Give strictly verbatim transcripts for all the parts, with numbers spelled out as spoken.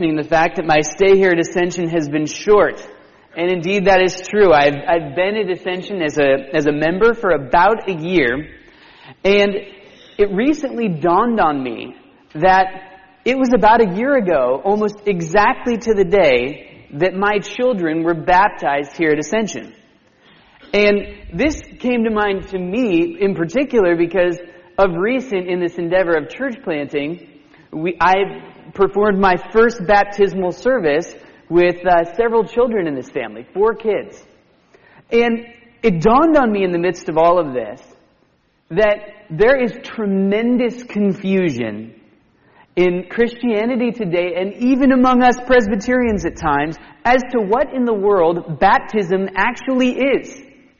mentioning the fact that my stay here at Ascension has been short. And indeed that is true. I've, I've been at Ascension as a, as a member for about a year. And it recently dawned on me that it was about a year ago, almost exactly to the day, that my children were baptized here at Ascension. And this came to mind to me in particular because of recent in this endeavor of church planting, we, I performed my first baptismal service with uh, several children in this family, four kids. And it dawned on me in the midst of all of this that there is tremendous confusion in Christianity today and even among us Presbyterians at times as to what in the world baptism actually is.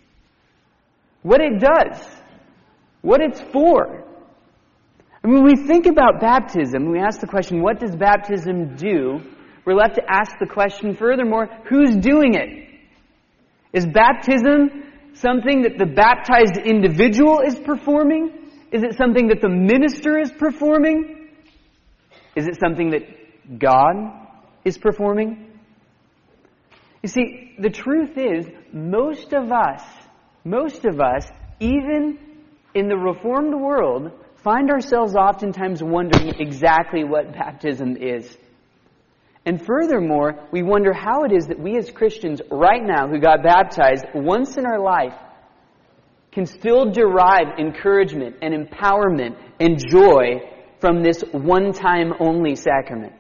What it does. What it's for. I mean, when we think about baptism, we ask the question, what does baptism do? We're left to ask the question, furthermore, who's doing it? Is baptism something that the baptized individual is performing? Is it something that the minister is performing? Is it something that God is performing? You see, the truth is, most of us, most of us, even in the Reformed world, find ourselves oftentimes wondering exactly what baptism is. And furthermore, we wonder how it is that we as Christians right now who got baptized once in our life can still derive encouragement and empowerment and joy from this one-time only sacrament.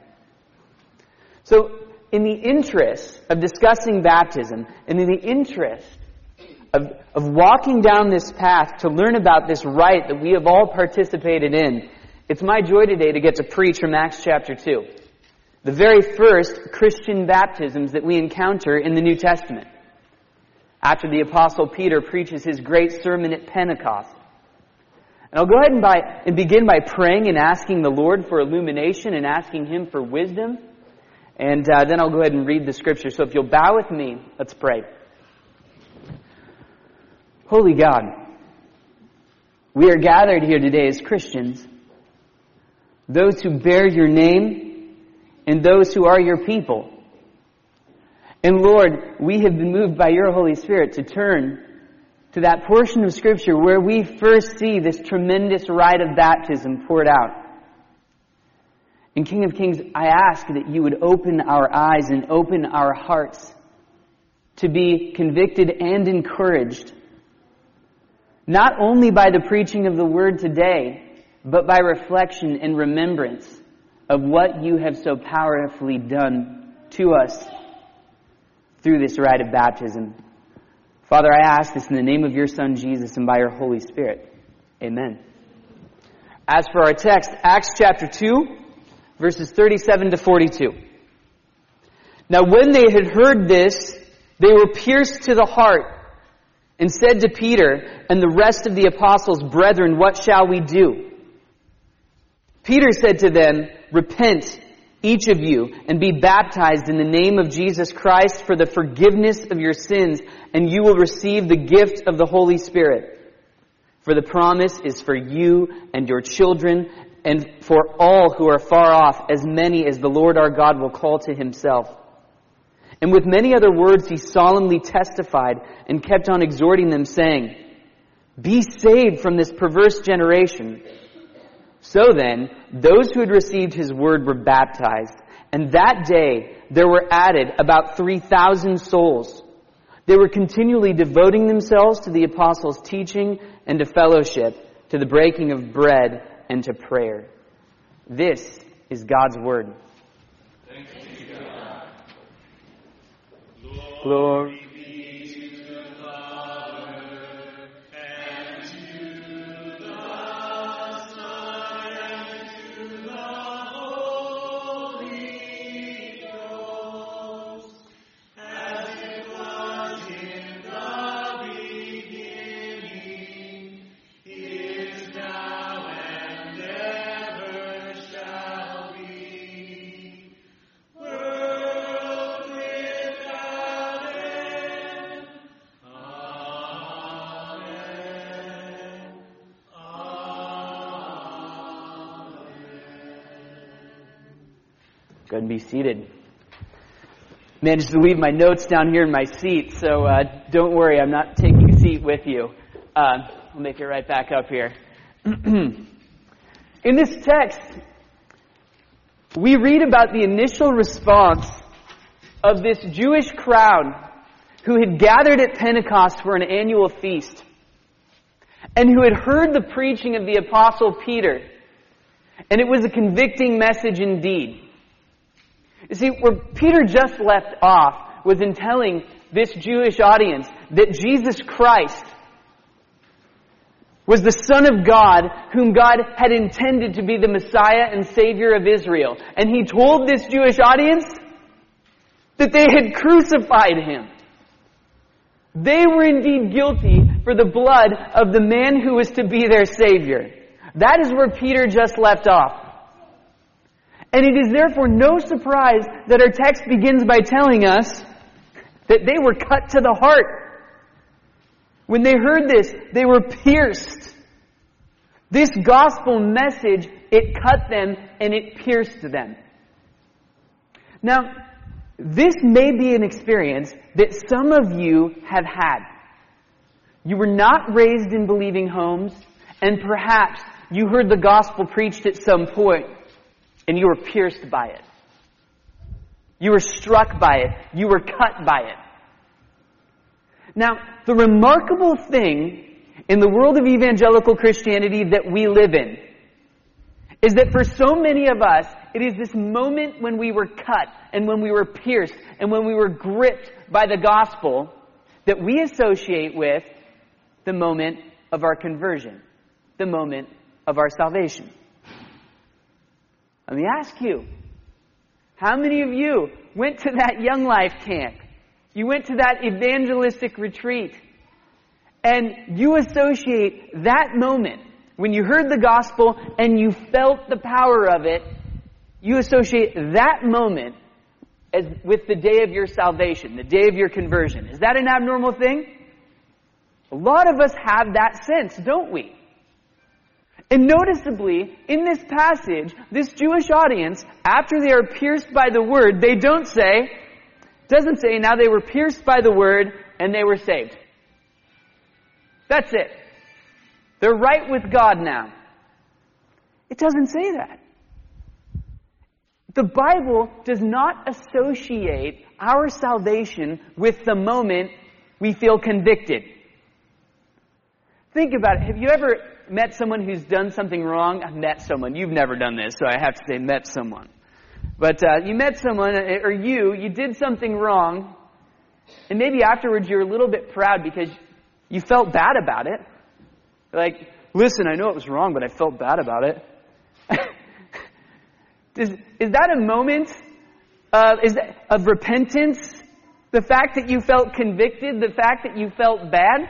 So, in the interest of discussing baptism, and in the interest of, of walking down this path to learn about this rite that we have all participated in, it's my joy today to get to preach from Acts chapter two. The very first Christian baptisms that we encounter in the New Testament. After the Apostle Peter preaches his great sermon at Pentecost. And I'll go ahead and, by, and begin by praying and asking the Lord for illumination and asking Him for wisdom. And uh, then I'll go ahead and read the Scripture. So if you'll bow with me, let's pray. Holy God, we are gathered here today as Christians, those who bear your name, and those who are your people. And Lord, we have been moved by your Holy Spirit to turn to that portion of Scripture where we first see this tremendous rite of baptism poured out. And King of Kings, I ask that you would open our eyes and open our hearts to be convicted and encouraged, not only by the preaching of the Word today, but by reflection and remembrance of what you have so powerfully done to us through this rite of baptism. Father, I ask this in the name of your Son, Jesus, and by your Holy Spirit. Amen. As for our text, Acts chapter two, verses thirty-seven to forty-two. Now when they had heard this, they were pierced to the heart and said to Peter and the rest of the apostles, Brethren, what shall we do? Peter said to them, Repent, each of you, and be baptized in the name of Jesus Christ for the forgiveness of your sins, and you will receive the gift of the Holy Spirit. For the promise is for you and your children, and for all who are far off, as many as the Lord our God will call to Himself. And with many other words he solemnly testified and kept on exhorting them, saying, Be saved from this perverse generation. So then, those who had received his word were baptized, and that day there were added about three thousand souls. They were continually devoting themselves to the apostles' teaching and to fellowship, to the breaking of bread and to prayer. This is God's word. Thanks be to God. Glory. Go ahead and be seated. Managed to leave my notes down here in my seat, so uh, don't worry, I'm not taking a seat with you. Uh, I'll make it right back up here. In this text, we read about the initial response of this Jewish crowd who had gathered at Pentecost for an annual feast and who had heard the preaching of the Apostle Peter. And it was a convicting message indeed. You see, where Peter just left off was in telling this Jewish audience that Jesus Christ was the Son of God whom God had intended to be the Messiah and Savior of Israel. And he told this Jewish audience that they had crucified him. They were indeed guilty for the blood of the man who was to be their Savior. That is where Peter just left off. And it is therefore no surprise that our text begins by telling us that they were cut to the heart. When they heard this, they were pierced. This gospel message, it cut them and it pierced them. Now, this may be an experience that some of you have had. You were not raised in believing homes, and perhaps you heard the gospel preached at some point, and you were pierced by it. You were struck by it. You were cut by it. Now, the remarkable thing in the world of evangelical Christianity that we live in is that for so many of us, it is this moment when we were cut and when we were pierced and when we were gripped by the gospel that we associate with the moment of our conversion, the moment of our salvation. Let me ask you, how many of you went to that Young Life camp? You went to that evangelistic retreat, and you associate that moment when you heard the gospel and you felt the power of it, you associate that moment as with the day of your salvation, the day of your conversion. Is that an abnormal thing? A lot of us have that sense, don't we? And noticeably, in this passage, this Jewish audience, after they are pierced by the word, they don't say, doesn't say, now they were pierced by the word and they were saved. That's it. They're right with God now. It doesn't say that. The Bible does not associate our salvation with the moment we feel convicted. Think about it. Have you ever met someone who's done something wrong? I've met someone. You've never done this, so I have to say met someone. But uh, you met someone, or you, you did something wrong, and maybe afterwards you're a little bit proud because you felt bad about it. Like, listen, I know it was wrong, but I felt bad about it. Is, is that a moment uh, is that, of repentance? The fact that you felt convicted? The fact that you felt bad?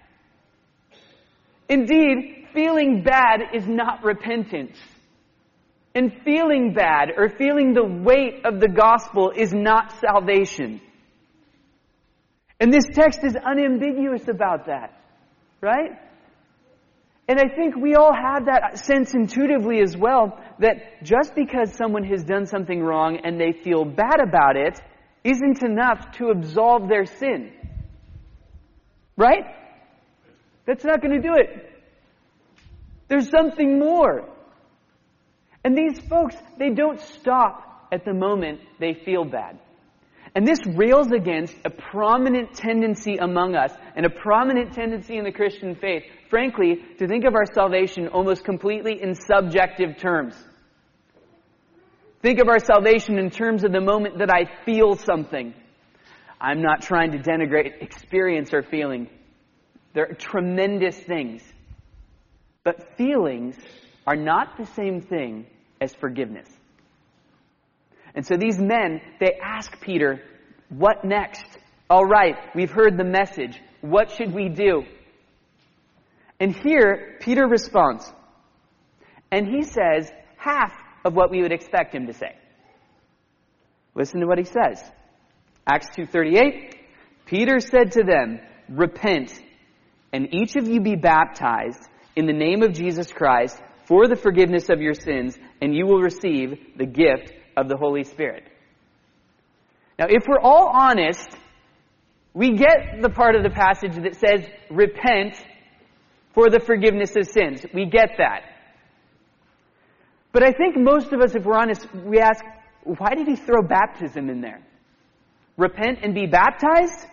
Indeed, feeling bad is not repentance. And feeling bad or feeling the weight of the gospel is not salvation. And this text is unambiguous about that. Right? And I think we all have that sense intuitively as well, that just because someone has done something wrong and they feel bad about it isn't enough to absolve their sin. Right? That's not going to do it. There's something more. And these folks, they don't stop at the moment they feel bad. And this rails against a prominent tendency among us, and a prominent tendency in the Christian faith, frankly, to think of our salvation almost completely in subjective terms. Think of our salvation in terms of the moment that I feel something. I'm not trying to denigrate experience or feeling. They're tremendous things. But feelings are not the same thing as forgiveness. And so these men, they ask Peter, what next? All right, we've heard the message. What should we do? And here, Peter responds. And he says half of what we would expect him to say. Listen to what he says. Acts two thirty-eight. Peter said to them, repent, and each of you be baptized in the name of Jesus Christ for the forgiveness of your sins, and you will receive the gift of the Holy Spirit. Now, if we're all honest, we get the part of the passage that says, repent for the forgiveness of sins. We get that. But I think most of us, if we're honest, we ask, why did he throw baptism in there? Repent and be baptized?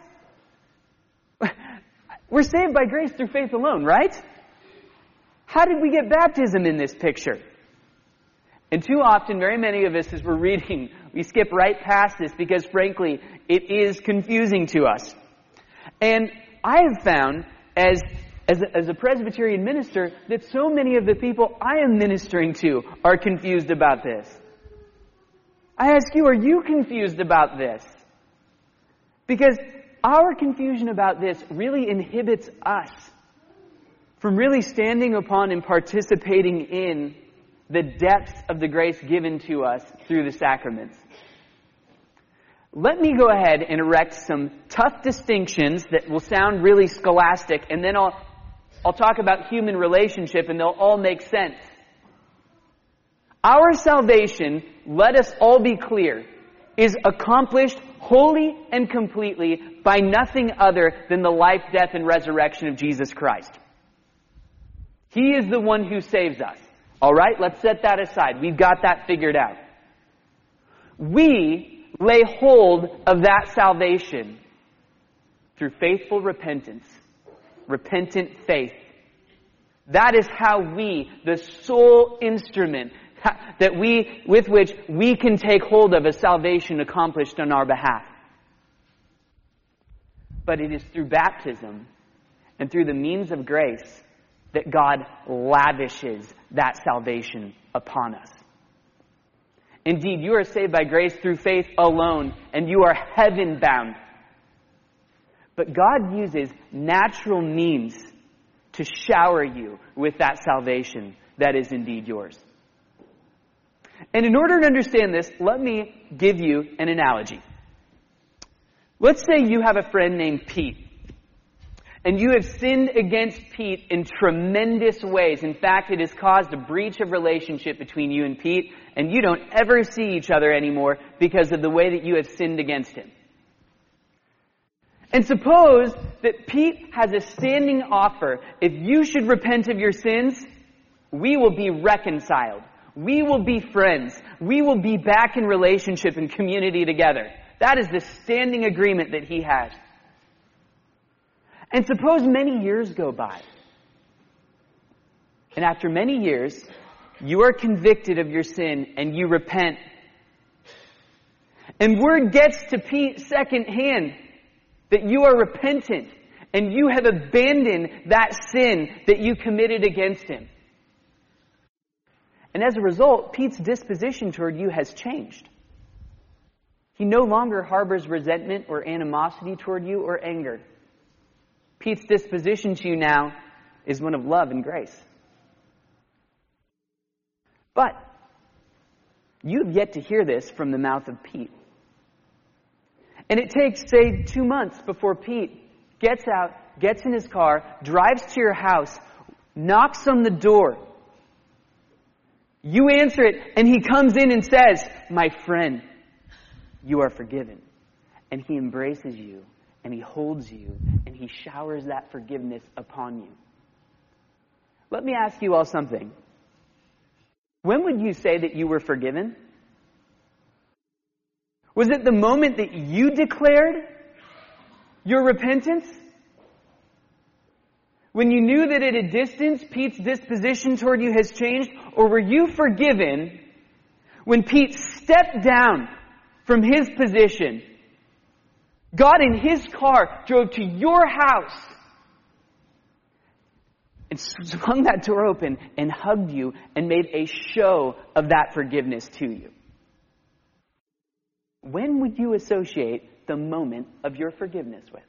We're saved by grace through faith alone, right? How did we get baptism in this picture? And too often, very many of us, as we're reading, we skip right past this because, frankly, it is confusing to us. And I have found, as, as, a, as a Presbyterian minister, that so many of the people I am ministering to are confused about this. I ask you, are you confused about this? Because our confusion about this really inhibits us from really standing upon and participating in the depths of the grace given to us through the sacraments. Let me go ahead and erect some tough distinctions that will sound really scholastic, and then I'll, I'll talk about human relationship, and they'll all make sense. Our salvation, let us all be clear, is accomplished wholly and completely by nothing other than the life, death, and resurrection of Jesus Christ. He is the one who saves us. All right, let's set that aside. We've got that figured out. We lay hold of that salvation through faithful repentance, repentant faith. That is how we, the sole instrument that we, with which we can take hold of a salvation accomplished on our behalf. But it is through baptism and through the means of grace that God lavishes that salvation upon us. Indeed, you are saved by grace through faith alone, and you are heaven-bound. But God uses natural means to shower you with that salvation that is indeed yours. And in order to understand this, let me give you an analogy. Let's say you have a friend named Pete. And you have sinned against Pete in tremendous ways. In fact, it has caused a breach of relationship between you and Pete, and you don't ever see each other anymore because of the way that you have sinned against him. And suppose that Pete has a standing offer. If you should repent of your sins, we will be reconciled. We will be friends. We will be back in relationship and community together. That is the standing agreement that he has. And suppose many years go by. And after many years, you are convicted of your sin and you repent. And word gets to Pete secondhand that you are repentant and you have abandoned that sin that you committed against him. And as a result, Pete's disposition toward you has changed. He no longer harbors resentment or animosity toward you or anger. Pete's disposition to you now is one of love and grace. But you have yet to hear this from the mouth of Pete. And it takes, say, two months before Pete gets out, gets in his car, drives to your house, knocks on the door. You answer it, and he comes in and says, "My friend, you are forgiven." And he embraces you, and he holds you, and he showers that forgiveness upon you. Let me ask you all something. When would you say that you were forgiven? Was it the moment that you declared your repentance? When you knew that at a distance Pete's disposition toward you has changed? Or were you forgiven when Pete stepped down from his position, got in his car, drove to your house, and swung that door open and hugged you and made a show of that forgiveness to you? When would you associate the moment of your forgiveness with?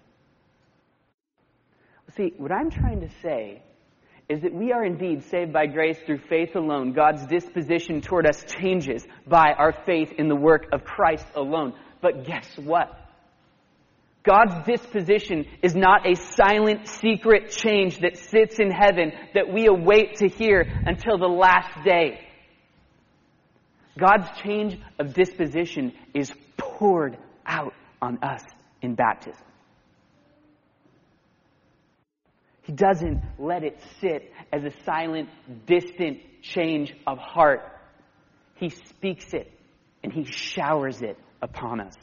See, what I'm trying to say is that we are indeed saved by grace through faith alone. God's disposition toward us changes by our faith in the work of Christ alone. But guess what? God's disposition is not a silent, secret change that sits in heaven that we await to hear until the last day. God's change of disposition is poured out on us in baptism. He doesn't let it sit as a silent, distant change of heart. He speaks it and He showers it upon us.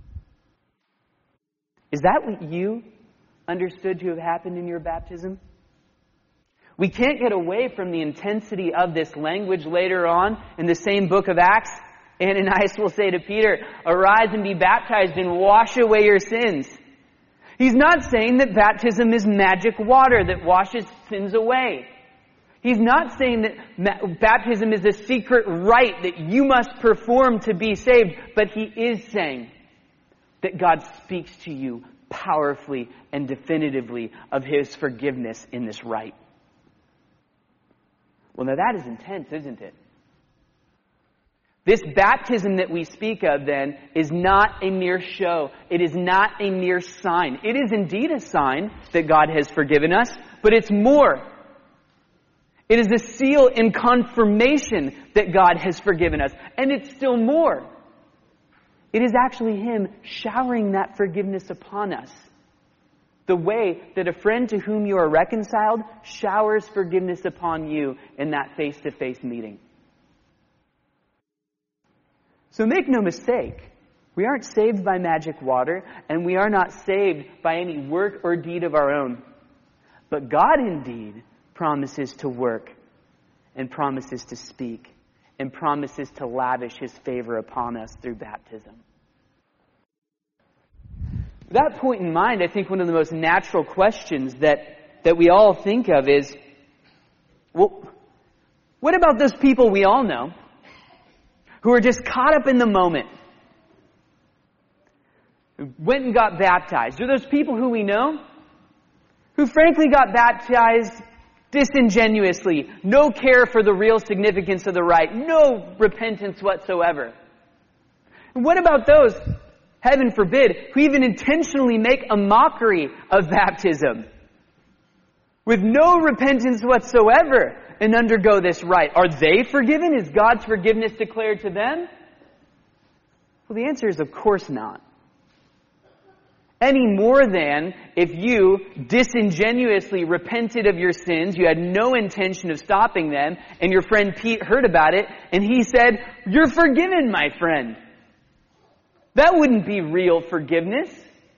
Is that what you understood to have happened in your baptism? We can't get away from the intensity of this language later on in the same book of Acts. Ananias will say to Peter, "Arise and be baptized and wash away your sins." He's not saying that baptism is magic water that washes sins away. He's not saying that ma- baptism is a secret rite that you must perform to be saved, but he is saying that God speaks to you powerfully and definitively of His forgiveness in this rite. Well, now that is intense, isn't it? This baptism that we speak of, then, is not a mere show. It is not a mere sign. It is indeed a sign that God has forgiven us, but it's more. It is a seal and confirmation that God has forgiven us. And it's still more. It is actually Him showering that forgiveness upon us. The way that a friend to whom you are reconciled showers forgiveness upon you in that face-to-face meeting. So make no mistake, we aren't saved by magic water, and we are not saved by any work or deed of our own. But God indeed promises to work, and promises to speak, and promises to lavish His favor upon us through baptism. With that point in mind, I think one of the most natural questions that, that we all think of is, well, what about those people we all know who are just caught up in the moment, who went and got baptized? Are those people who we know who frankly got baptized disingenuously, no care for the real significance of the rite, no repentance whatsoever? And what about those, heaven forbid, who even intentionally make a mockery of baptism with no repentance whatsoever and undergo this rite? Are they forgiven? Is God's forgiveness declared to them? Well, the answer is of course not. Any more than if you disingenuously repented of your sins, you had no intention of stopping them, and your friend Pete heard about it, and he said, "You're forgiven, my friend." That wouldn't be real forgiveness.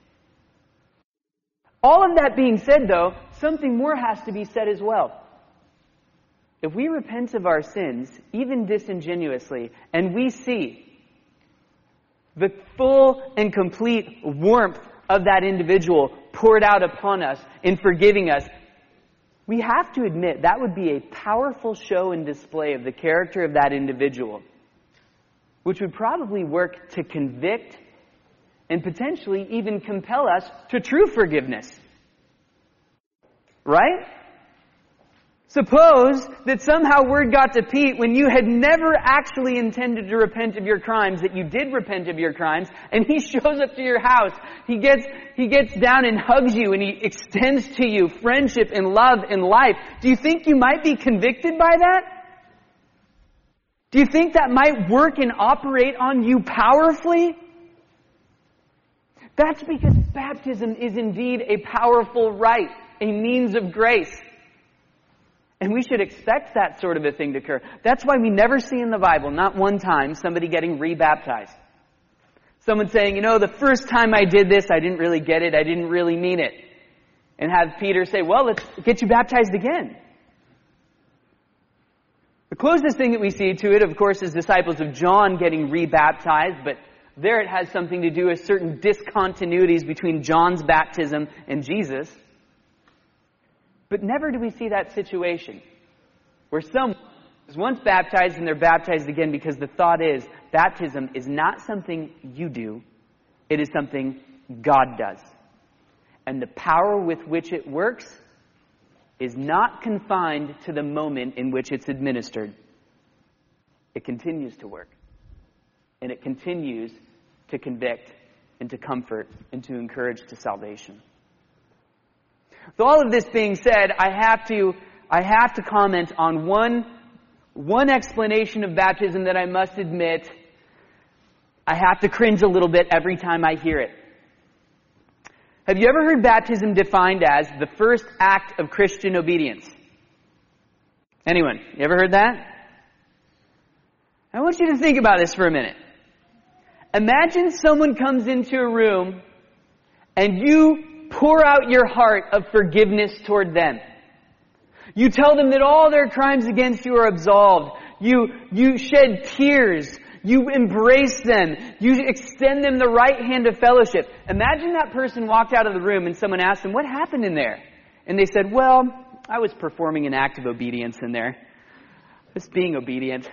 All of that being said, though, something more has to be said as well. If we repent of our sins, even disingenuously, and we see the full and complete warmth of that individual poured out upon us in forgiving us, we have to admit that would be a powerful show and display of the character of that individual, which would probably work to convict and potentially even compel us to true forgiveness. Right? Suppose that somehow word got to Pete when you had never actually intended to repent of your crimes, that you did repent of your crimes, and he shows up to your house. He gets, he gets down and hugs you, and he extends to you friendship and love and life. Do you think you might be convicted by that? Do you think that might work and operate on you powerfully? That's because baptism is indeed a powerful rite, a means of grace. And we should expect that sort of a thing to occur. That's why we never see in the Bible, not one time, somebody getting rebaptized. Someone saying, you know, the first time I did this, I didn't really get it, I didn't really mean it. And have Peter say, well, let's get you baptized again. The closest thing that we see to it, of course, is disciples of John getting rebaptized, but there it has something to do with certain discontinuities between John's baptism and Jesus. But never do we see that situation where someone is once baptized and they're baptized again, because the thought is baptism is not something you do, it is something God does. And the power with which it works is not confined to the moment in which it's administered. It continues to work. And it continues to convict and to comfort and to encourage to salvation. With all of this being said, I have to I have to comment on one one explanation of baptism that I must admit I have to cringe a little bit every time I hear it. Have you ever heard baptism defined as the first act of Christian obedience? Anyone? You ever heard that? I want you to think about this for a minute. Imagine someone comes into a room and you pour out your heart of forgiveness toward them. You tell them that all their crimes against you are absolved. You, you shed tears. You embrace them. You extend them the right hand of fellowship. Imagine that person walked out of the room and someone asked them, what happened in there? And they said, well, I was performing an act of obedience in there. Just being obedient.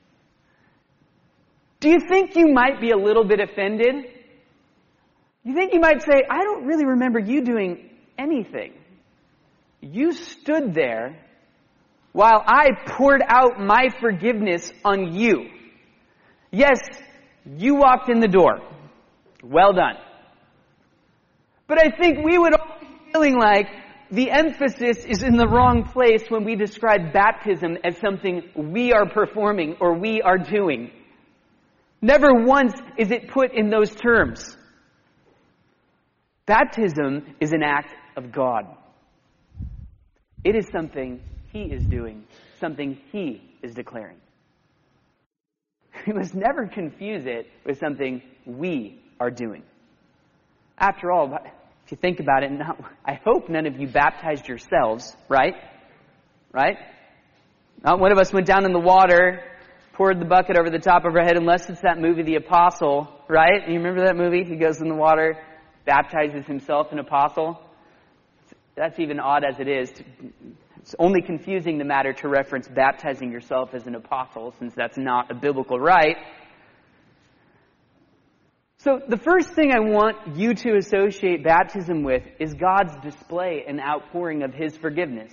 Do you think you might be a little bit offended? You think you might say, I don't really remember you doing anything. You stood there while I poured out my forgiveness on you. Yes, you walked in the door. Well done. But I think we would all be feeling like the emphasis is in the wrong place when we describe baptism as something we are performing or we are doing. Never once is it put in those terms. Baptism is an act of God. It is something He is doing, something He is declaring. We must never confuse it with something we are doing. After all, if you think about it, not, I hope none of you baptized yourselves, right? Right? Not one of us went down in the water, poured the bucket over the top of our head, unless it's that movie, The Apostle, right? You remember that movie? He goes in the water, baptizes himself an apostle. That's even odd as it is. It's only confusing the matter to reference baptizing yourself as an apostle, since that's not a biblical rite. So the first thing I want you to associate baptism with is God's display and outpouring of His forgiveness.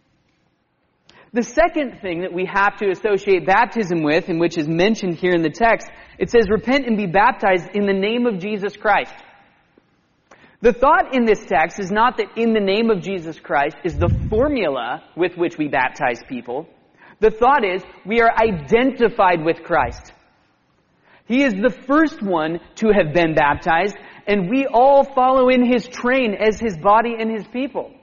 The second thing that we have to associate baptism with, and which is mentioned here in the text, it says, repent and be baptized in the name of Jesus Christ. The thought in this text is not that in the name of Jesus Christ is the formula with which we baptize people. The thought is we are identified with Christ. He is the first one to have been baptized, and we all follow in His train as His body and His people.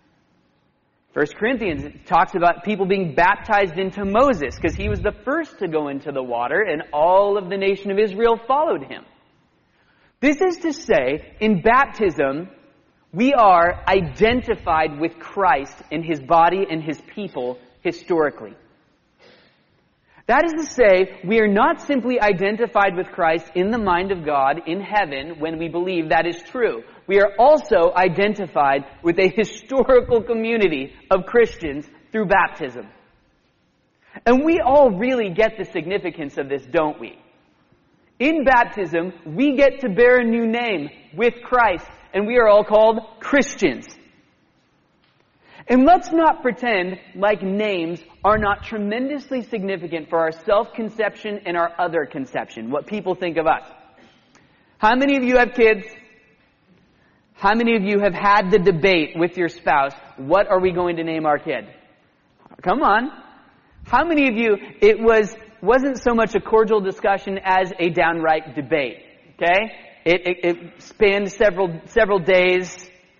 First Corinthians talks about people being baptized into Moses, because he was the first to go into the water, and all of the nation of Israel followed him. This is to say, in baptism, we are identified with Christ in His body and His people historically. That is to say, we are not simply identified with Christ in the mind of God in heaven when we believe that is true. We are also identified with a historical community of Christians through baptism. And we all really get the significance of this, don't we? In baptism, we get to bear a new name with Christ, and we are all called Christians. And let's not pretend like names are not tremendously significant for our self-conception and our other conception, what people think of us. How many of you have kids? How many of you have had the debate with your spouse, what are we going to name our kid? Come on. How many of you, it was wasn't so much a cordial discussion as a downright debate, okay? It, it, it spanned several several days,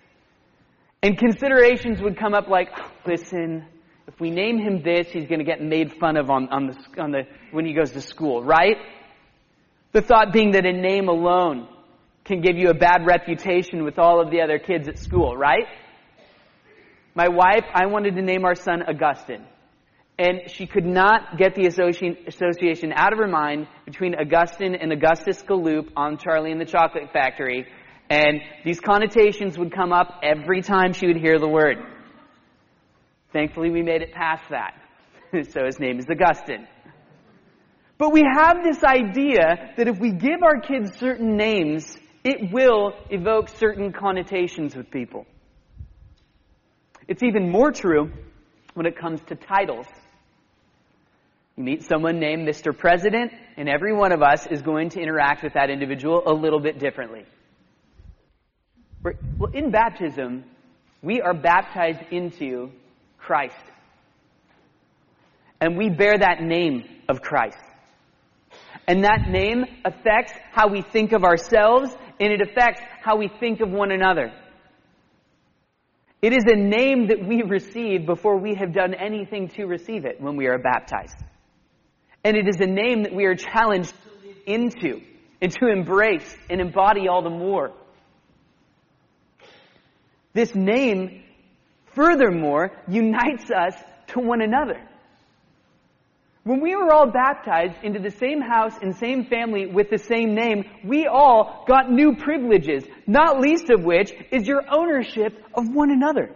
and considerations would come up like, oh, listen, if we name him this, he's going to get made fun of on, on the on the when he goes to school, right? The thought being that a name alone can give you a bad reputation with all of the other kids at school, right? My wife, I wanted to name our son Augustine. And she could not get the association out of her mind between Augustine and Augustus Gloop on Charlie and the Chocolate Factory. And these connotations would come up every time she would hear the word. Thankfully, we made it past that. So his name is Augustine. But we have this idea that if we give our kids certain names, it will evoke certain connotations with people. It's even more true when it comes to titles. You meet someone named Mister President, and every one of us is going to interact with that individual a little bit differently. Well, in baptism, we are baptized into Christ. And we bear that name of Christ. And that name affects how we think of ourselves, and it affects how we think of one another. It is a name that we receive before we have done anything to receive it when we are baptized. And it is a name that we are challenged to live into and to embrace and embody all the more. This name, furthermore, unites us to one another. When we were all baptized into the same house and same family with the same name, we all got new privileges, not least of which is your ownership of one another.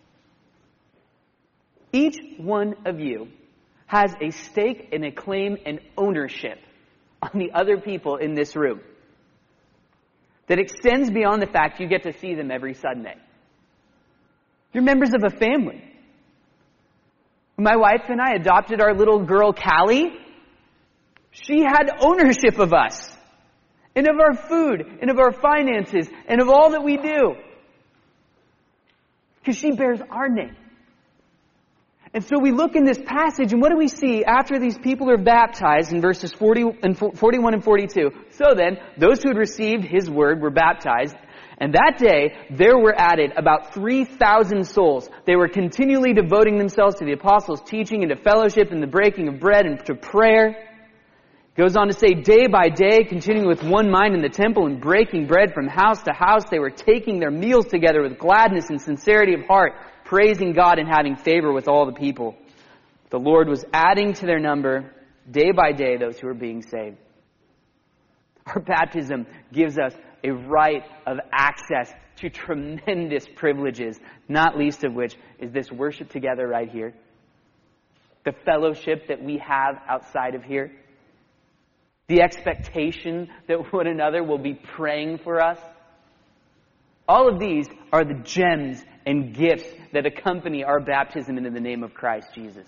Each one of you has a stake and a claim and ownership on the other people in this room that extends beyond the fact you get to see them every Sunday. You're members of a family. When my wife and I adopted our little girl, Callie, she had ownership of us, and of our food, and of our finances, and of all that we do. Because she bears our name. And so we look in this passage, and what do we see after these people are baptized in verses forty and forty-one and forty-two? So then, those who had received his word were baptized, and that day there were added about three thousand souls. They were continually devoting themselves to the apostles' teaching and to fellowship and the breaking of bread and to prayer. It goes on to say, day by day, continuing with one mind in the temple and breaking bread from house to house, they were taking their meals together with gladness and sincerity of heart, praising God and having favor with all the people. The Lord was adding to their number day by day those who were being saved. Our baptism gives us a right of access to tremendous privileges, not least of which is this worship together right here, the fellowship that we have outside of here, the expectation that one another will be praying for us. All of these are the gems and gifts that accompany our baptism into the name of Christ Jesus.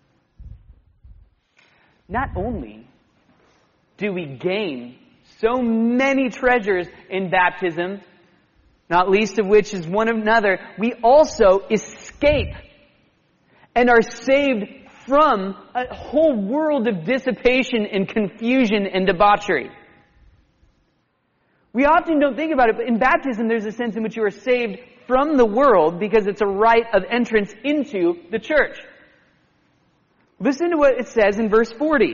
Not only do we gain so many treasures in baptism, not least of which is one another, we also escape and are saved from a whole world of dissipation and confusion and debauchery. We often don't think about it, but in baptism there's a sense in which you are saved from the world because it's a rite of entrance into the church. Listen to what it says in verse forty.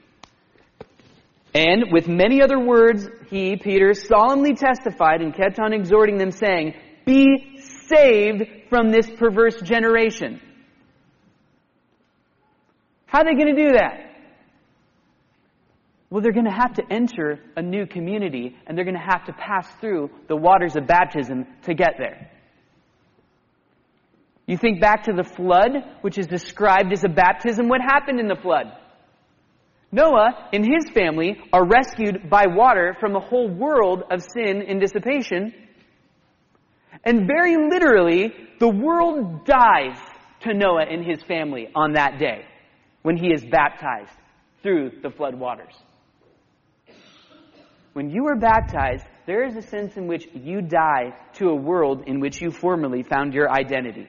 And with many other words, he, Peter, solemnly testified and kept on exhorting them, saying, be saved from this perverse generation. How are they going to do that? Well, they're going to have to enter a new community, and they're going to have to pass through the waters of baptism to get there. You think back to the flood, which is described as a baptism. What happened in the flood? Noah and his family are rescued by water from a whole world of sin and dissipation. And very literally, the world dies to Noah and his family on that day when he is baptized through the flood waters. When you are baptized, there is a sense in which you die to a world in which you formerly found your identity.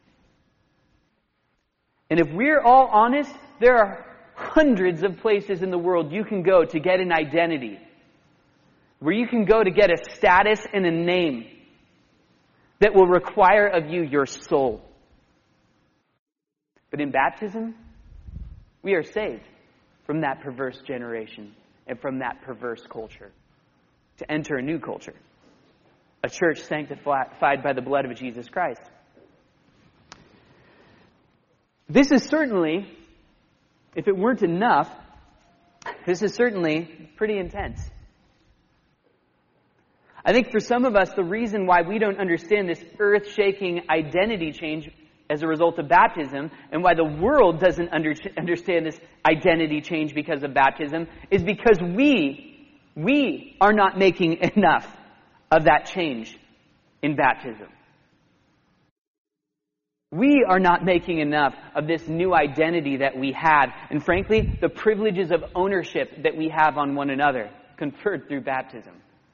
And if we're all honest, there are hundreds of places in the world you can go to get an identity, where you can go to get a status and a name that will require of you your soul. But in baptism, we are saved from that perverse generation and from that perverse culture to enter a new culture, a church sanctified by the blood of Jesus Christ. This is certainly, if it weren't enough, this is certainly pretty intense. I think for some of us, the reason why we don't understand this earth-shaking identity change as a result of baptism, and why the world doesn't under, understand this identity change because of baptism, is because we, we are not making enough of that change in baptism. We are not making enough of this new identity that we have, and frankly, the privileges of ownership that we have on one another, conferred through baptism.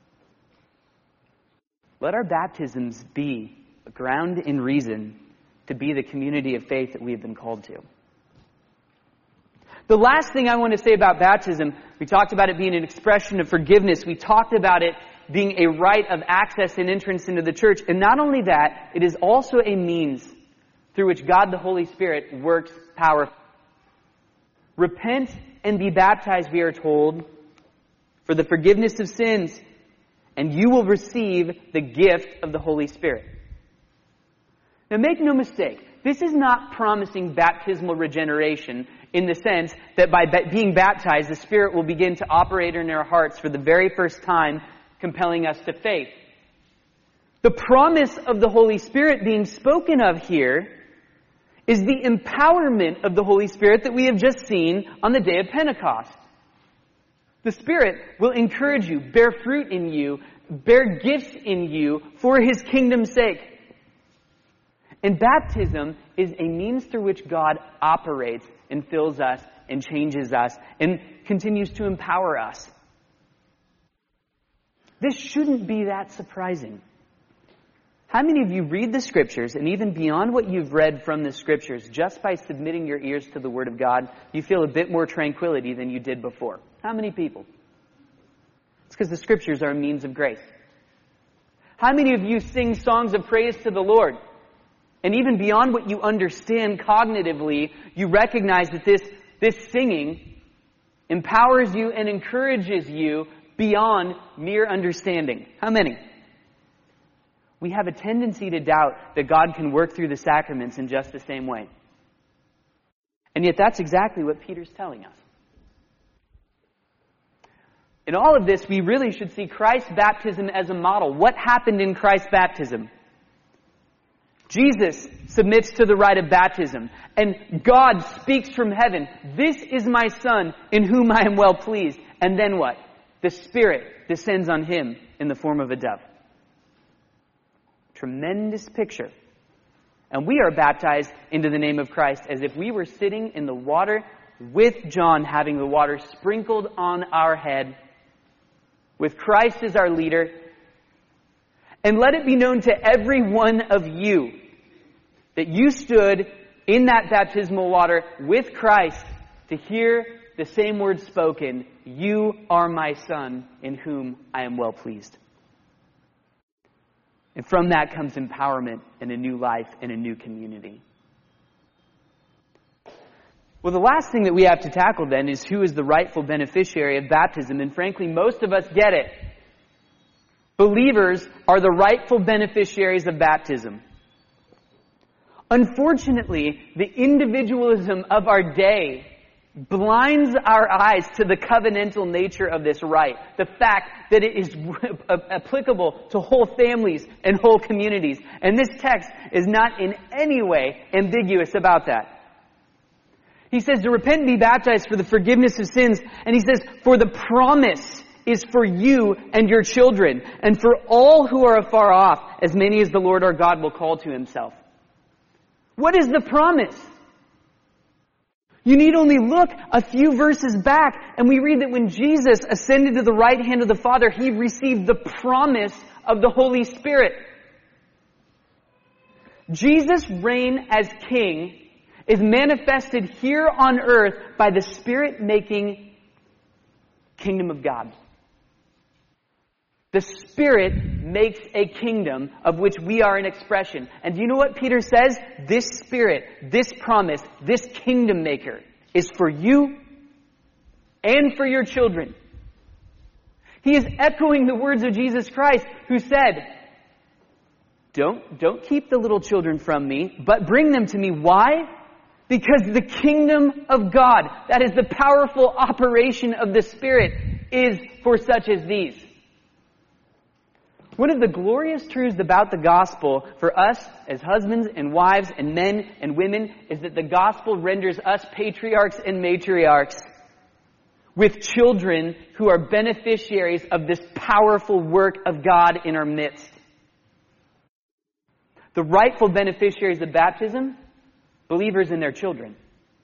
Let our baptisms be a ground in reason to be the community of faith that we have been called to. The last thing I want to say about baptism, we talked about it being an expression of forgiveness. We talked about it being a right of access and entrance into the church. And not only that, it is also a means through which God the Holy Spirit works powerfully. Repent and be baptized, we are told, for the forgiveness of sins, and you will receive the gift of the Holy Spirit. Now make no mistake, this is not promising baptismal regeneration in the sense that by being baptized, the Spirit will begin to operate in our hearts for the very first time, compelling us to faith. The promise of the Holy Spirit being spoken of here is the empowerment of the Holy Spirit that we have just seen on the day of Pentecost. The Spirit will encourage you, bear fruit in you, bear gifts in you for His kingdom's sake. And baptism is a means through which God operates and fills us and changes us and continues to empower us. This shouldn't be that surprising. How many of you read the Scriptures, and even beyond what you've read from the Scriptures, just by submitting your ears to the Word of God, you feel a bit more tranquility than you did before? How many people? It's because the Scriptures are a means of grace. How many of you sing songs of praise to the Lord? And even beyond what you understand cognitively, you recognize that this, this singing empowers you and encourages you beyond mere understanding. How many? We have a tendency to doubt that God can work through the sacraments in just the same way. And yet that's exactly what Peter's telling us. In all of this, we really should see Christ's baptism as a model. What happened in Christ's baptism? Jesus submits to the rite of baptism, and God speaks from heaven, "This is my Son, in whom I am well pleased." And then what? The Spirit descends on Him in the form of a dove. Tremendous picture. And we are baptized into the name of Christ as if we were sitting in the water with John, having the water sprinkled on our head, with Christ as our leader. And let it be known to every one of you that you stood in that baptismal water with Christ to hear the same words spoken, "You are my Son, in whom I am well pleased." And from that comes empowerment and a new life and a new community. Well, the last thing that we have to tackle then is who is the rightful beneficiary of baptism. And frankly, most of us get it. Believers are the rightful beneficiaries of baptism. Unfortunately, the individualism of our day blinds our eyes to the covenantal nature of this rite. The fact that it is applicable to whole families and whole communities. And this text is not in any way ambiguous about that. He says to repent and be baptized for the forgiveness of sins. And he says, for the promise is for you and your children, and for all who are afar off, as many as the Lord our God will call to Himself. What is the promise? You need only look a few verses back, and we read that when Jesus ascended to the right hand of the Father, He received the promise of the Holy Spirit. Jesus' reign as King is manifested here on earth by the Spirit-making kingdom of God. The Spirit makes a kingdom of which we are an expression. And do you know what Peter says? This Spirit, this promise, this kingdom maker is for you and for your children. He is echoing the words of Jesus Christ, who said, Don't, don't keep the little children from me, but bring them to me. Why? Because the kingdom of God, that is the powerful operation of the Spirit, is for such as these. One of the glorious truths about the gospel for us as husbands and wives and men and women is that the gospel renders us patriarchs and matriarchs with children who are beneficiaries of this powerful work of God in our midst. The rightful beneficiaries of baptism, believers and their children.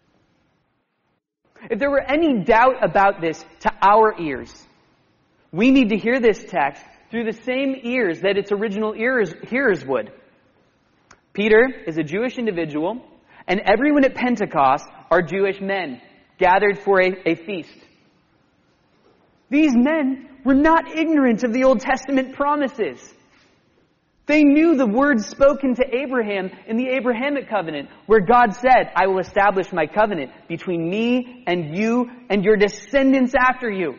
If there were any doubt about this to our ears, we need to hear this text through the same ears that its original ears, hearers would. Peter is a Jewish individual, and everyone at Pentecost are Jewish men, gathered for a, a feast. These men were not ignorant of the Old Testament promises. They knew the words spoken to Abraham in the Abrahamic covenant, where God said, I will establish my covenant between me and you and your descendants after you.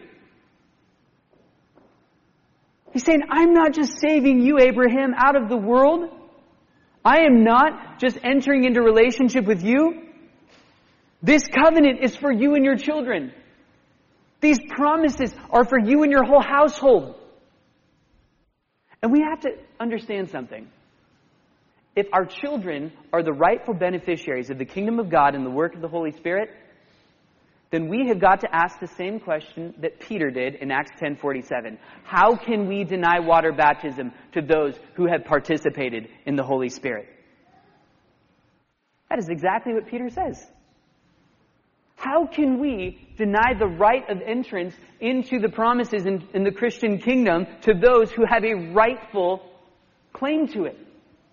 He's saying, I'm not just saving you, Abraham, out of the world. I am not just entering into relationship with you. This covenant is for you and your children. These promises are for you and your whole household. And we have to understand something. If our children are the rightful beneficiaries of the kingdom of God and the work of the Holy Spirit, then we have got to ask the same question that Peter did in Acts ten forty-seven. How can we deny water baptism to those who have participated in the Holy Spirit? That is exactly what Peter says. How can we deny the right of entrance into the promises in, in the Christian kingdom to those who have a rightful claim to it?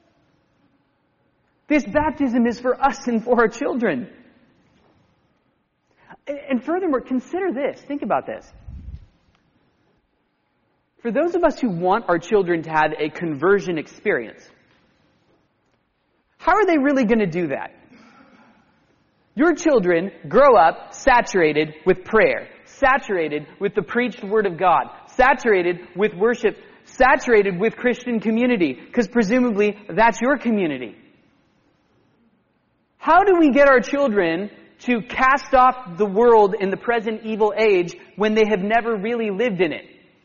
This baptism is for us and for our children. And furthermore, consider this. Think about this. For those of us who want our children to have a conversion experience, how are they really going to do that? Your children grow up saturated with prayer, saturated with the preached Word of God, saturated with worship, saturated with Christian community, because presumably that's your community. How do we get our children to cast off the world in the present evil age when they have never really lived in it?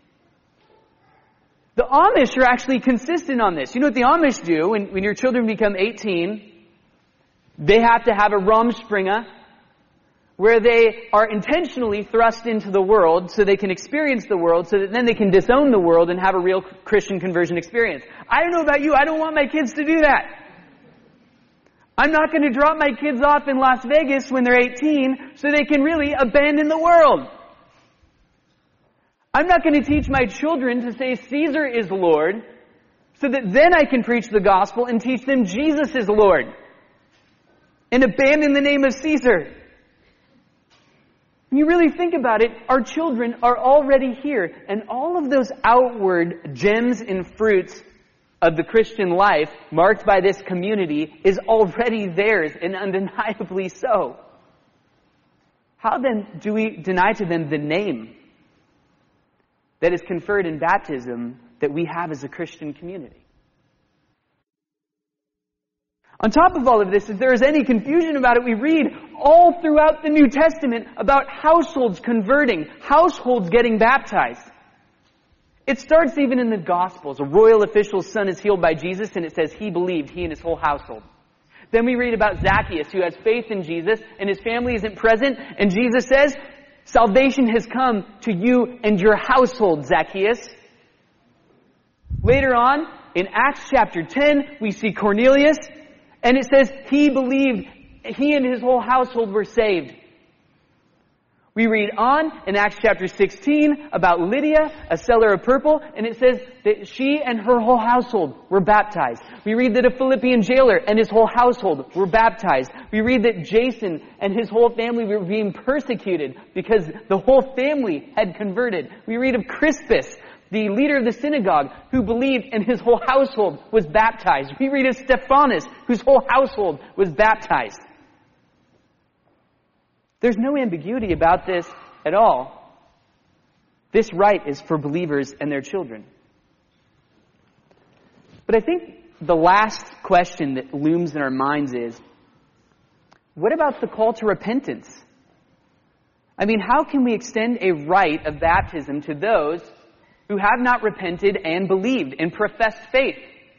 The Amish are actually consistent on this. You know what the Amish do when, when your children become eighteen? They have to have a Rumspringa where they are intentionally thrust into the world so they can experience the world so that then they can disown the world and have a real Christian conversion experience. I don't know about you, I don't want my kids to do that. I'm not going to drop my kids off in Las Vegas when they're eighteen so they can really abandon the world. I'm not going to teach my children to say Caesar is Lord so that then I can preach the gospel and teach them Jesus is Lord and abandon the name of Caesar. When you really think about it, our children are already here, and all of those outward gems and fruits of the Christian life, marked by this community, is already theirs, and undeniably so. How then do we deny to them the name that is conferred in baptism that we have as a Christian community? On top of all of this, if there is any confusion about it, we read all throughout the New Testament about households converting, households getting baptized. It starts even in the Gospels. A royal official's son is healed by Jesus, and it says he believed, he and his whole household. Then we read about Zacchaeus, who has faith in Jesus, and his family isn't present, and Jesus says, salvation has come to you and your household, Zacchaeus. Later on, in Acts chapter ten, we see Cornelius, and it says he believed, he and his whole household were saved. We read on in Acts chapter sixteen about Lydia, a seller of purple, and it says that she and her whole household were baptized. We read that a Philippian jailer and his whole household were baptized. We read that Jason and his whole family were being persecuted because the whole family had converted. We read of Crispus, the leader of the synagogue, who believed and his whole household was baptized. We read of Stephanus, whose whole household was baptized. There's no ambiguity about this at all. This rite is for believers and their children. But I think the last question that looms in our minds is, what about the call to repentance? I mean, how can we extend a rite of baptism to those who have not repented and believed and professed faith?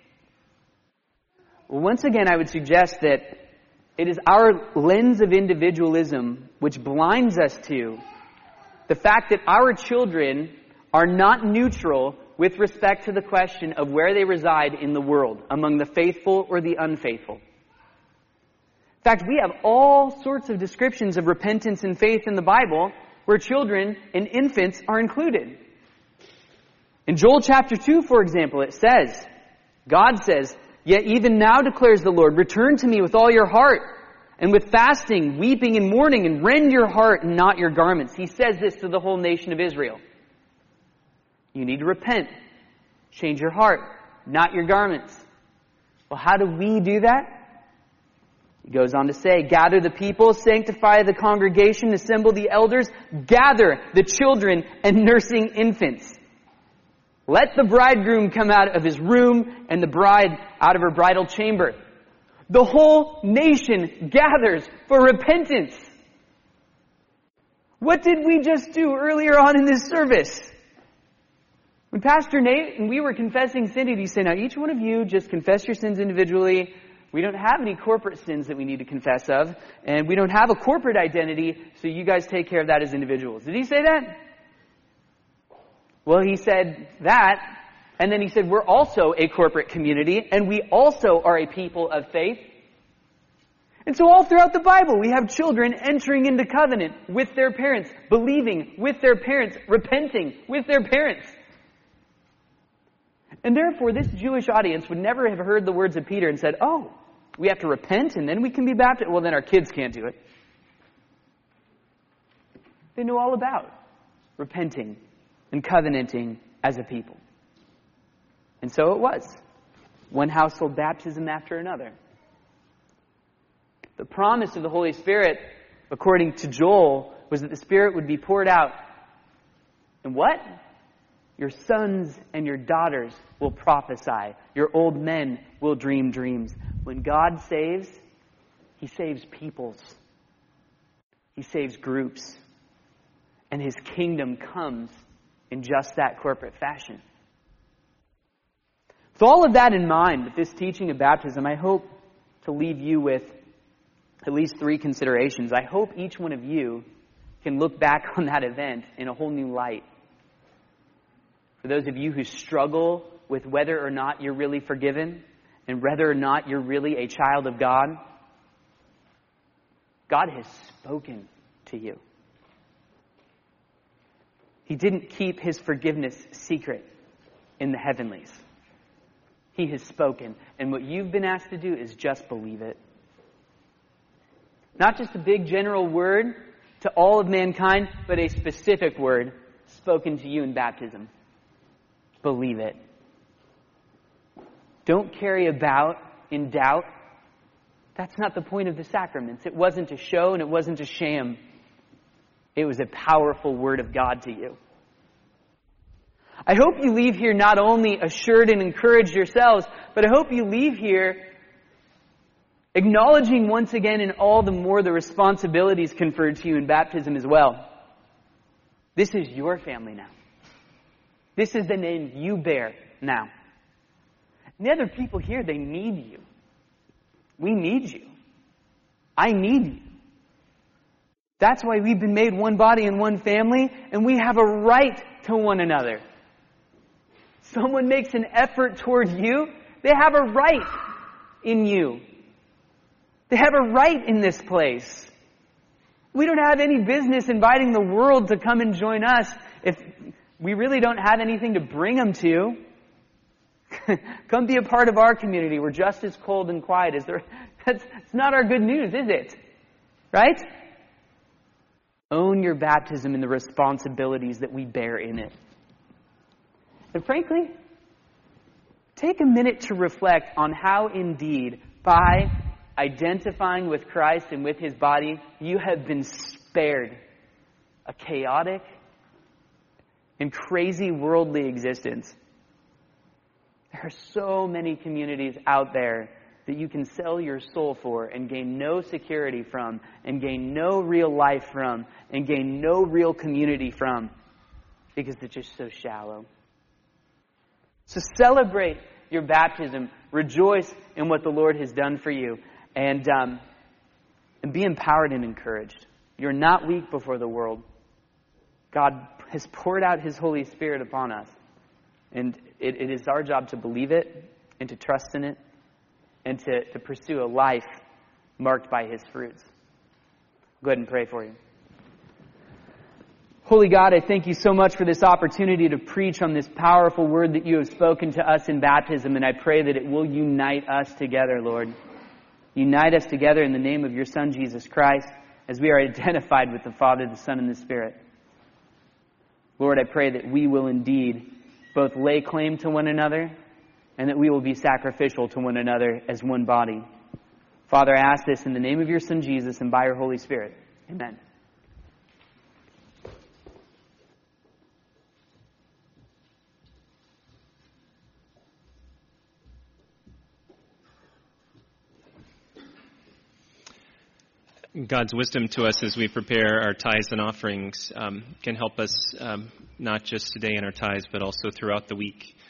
Well, once again, I would suggest that it is our lens of individualism which blinds us to the fact that our children are not neutral with respect to the question of where they reside in the world, among the faithful or the unfaithful. In fact, we have all sorts of descriptions of repentance and faith in the Bible where children and infants are included. In Joel chapter two, for example, it says, God says, yet even now declares the Lord, return to me with all your heart, and with fasting, weeping, and mourning, and rend your heart and not your garments. He says this to the whole nation of Israel. You need to repent. Change your heart, not your garments. Well, how do we do that? He goes on to say, gather the people, sanctify the congregation, assemble the elders, gather the children and nursing infants. Let the bridegroom come out of his room and the bride out of her bridal chamber. The whole nation gathers for repentance. What did we just do earlier on in this service? When Pastor Nate and we were confessing sin, he said, now each one of you just confess your sins individually. We don't have any corporate sins that we need to confess of, and we don't have a corporate identity, so you guys take care of that as individuals. Did he say that? Well, he said that, and then he said we're also a corporate community, and we also are a people of faith. And so all throughout the Bible, we have children entering into covenant with their parents, believing with their parents, repenting with their parents. And therefore, this Jewish audience would never have heard the words of Peter and said, oh, we have to repent and then we can be baptized. Well, then our kids can't do it. They know all about repenting and covenanting as a people. And so it was. One household baptism after another. The promise of the Holy Spirit, according to Joel, was that the Spirit would be poured out. And what? Your sons and your daughters will prophesy. Your old men will dream dreams. When God saves, He saves peoples. He saves groups. And His kingdom comes in just that corporate fashion. With all of that in mind, with this teaching of baptism, I hope to leave you with at least three considerations. I hope each one of you can look back on that event in a whole new light. For those of you who struggle with whether or not you're really forgiven and whether or not you're really a child of God, God has spoken to you. He didn't keep His forgiveness secret in the heavenlies. He has spoken. And what you've been asked to do is just believe it. Not just a big general word to all of mankind, but a specific word spoken to you in baptism. Believe it. Don't carry about in doubt. That's not the point of the sacraments. It wasn't a show and it wasn't a sham. It was a powerful word of God to you. I hope you leave here not only assured and encouraged yourselves, but I hope you leave here acknowledging once again and all the more the responsibilities conferred to you in baptism as well. This is your family now. This is the name you bear now. And the other people here, they need you. We need you. I need you. That's why we've been made one body and one family, and we have a right to one another. Someone makes an effort toward you, they have a right in you. They have a right in this place. We don't have any business inviting the world to come and join us if we really don't have anything to bring them to. Come be a part of our community. We're just as cold and quiet as the... That's, that's not our good news, is it? Right? Own your baptism and the responsibilities that we bear in it. And frankly, take a minute to reflect on how indeed, by identifying with Christ and with His body, you have been spared a chaotic and crazy worldly existence. There are so many communities out there that you can sell your soul for and gain no security from, and gain no real life from, and gain no real community from, because it's just so shallow. So celebrate your baptism. Rejoice in what the Lord has done for you. And, um, and be empowered and encouraged. You're not weak before the world. God has poured out His Holy Spirit upon us. And it, it is our job to believe it and to trust in it and to, to pursue a life marked by His fruits. Go ahead and pray for you. Holy God, I thank You so much for this opportunity to preach on this powerful word that You have spoken to us in baptism, and I pray that it will unite us together, Lord. Unite us together in the name of your Son, Jesus Christ, as we are identified with the Father, the Son, and the Spirit. Lord, I pray that we will indeed both lay claim to one another and that we will be sacrificial to one another as one body. Father, I ask this in the name of your Son, Jesus, and by your Holy Spirit. Amen. God's wisdom to us as we prepare our tithes and offerings um, can help us um, not just today in our tithes, but also throughout the week.